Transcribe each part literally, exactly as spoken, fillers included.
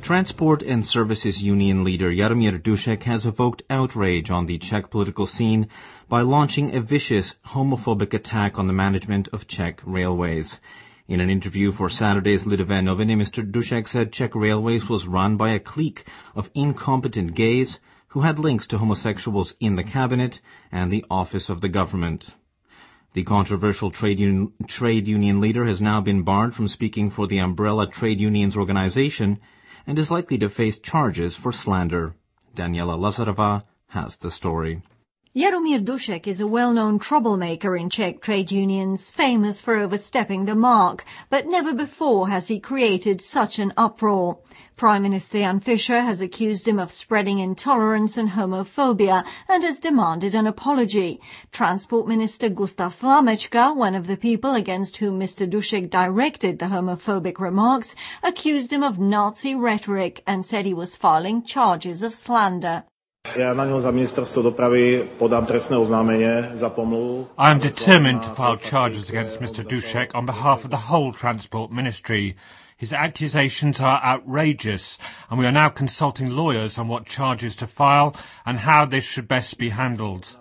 Transport and Services Union leader Jaromír Dušek has evoked outrage on the Czech political scene by launching a vicious, homophobic attack on the management of Czech railways. In an interview for Saturday's Lidové noviny, Mister Dušek said Czech Railways was run by a clique of incompetent gays who had links to homosexuals in the cabinet and the office of the government. The controversial trade, un- trade union leader has now been barred from speaking for the umbrella trade unions organization and is likely to face charges for slander. Daniela Lazarova has the story. Jaromír Dušek is a well-known troublemaker in Czech trade unions, famous for overstepping the mark, but never before has he created such an uproar. Prime Minister Jan Fischer has accused him of spreading intolerance and homophobia and has demanded an apology. Transport Minister Gustav Slamečka, one of the people against whom Mister Dušek directed the homophobic remarks, accused him of Nazi rhetoric and said he was filing charges of slander. I am determined to file charges against Mister Dušek on behalf of the whole Transport Ministry. His accusations are outrageous, and we are now consulting lawyers on what charges to file and how this should best be handled.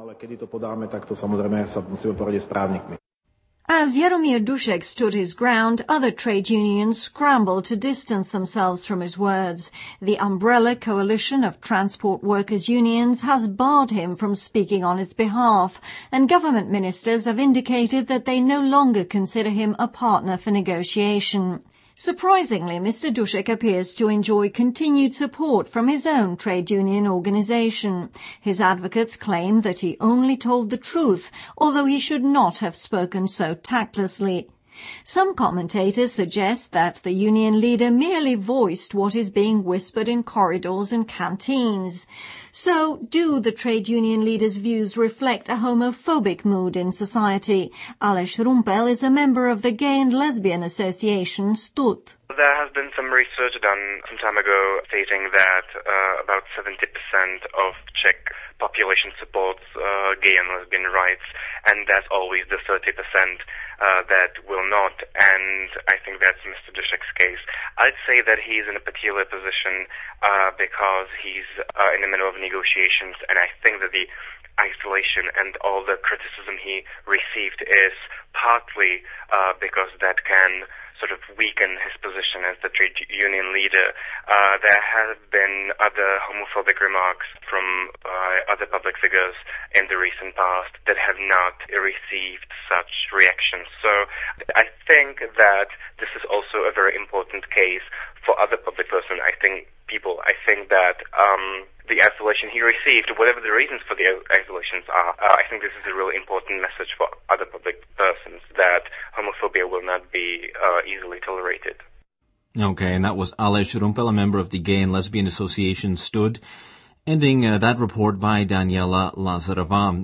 As Jaromír Dušek stood his ground, other trade unions scrambled to distance themselves from his words. The Umbrella Coalition of Transport Workers' Unions has barred him from speaking on its behalf, and government ministers have indicated that they no longer consider him a partner for negotiation. Surprisingly, Mister Dušek appears to enjoy continued support from his own trade union organization. His advocates claim that he only told the truth, although he should not have spoken so tactlessly. Some commentators suggest that the union leader merely voiced what is being whispered in corridors and canteens. So, do the trade union leader's views reflect a homophobic mood in society? Aleš Rumpel is a member of the Gay and Lesbian Association Stud. There has been some research done some time ago stating that uh, about seventy percent of Czech population supports uh, gay and lesbian rights, and there's always the thirty percent uh, that will not, and I think that's Mister Dušek's case. I'd say that he's in a peculiar position uh, because he's uh, in the middle of negotiations, and I think that the isolation and all the criticism he received is partly uh, because that can sort of weaken his position as the trade union leader. Uh, there have been other homophobic remarks from uh, other public figures in the recent past that have not received such reactions. So I think that this is also a very important case for other public persons. I think people, I think that um, the isolation he received, whatever the reasons for the isolations are, uh, I think this is a really important message for other public persons that homophobia will not be uh, easily tolerated. Okay, and that was Aleš Rumpel, a member of the Gay and Lesbian Association Stud, ending uh, that report by Daniela Lazarova.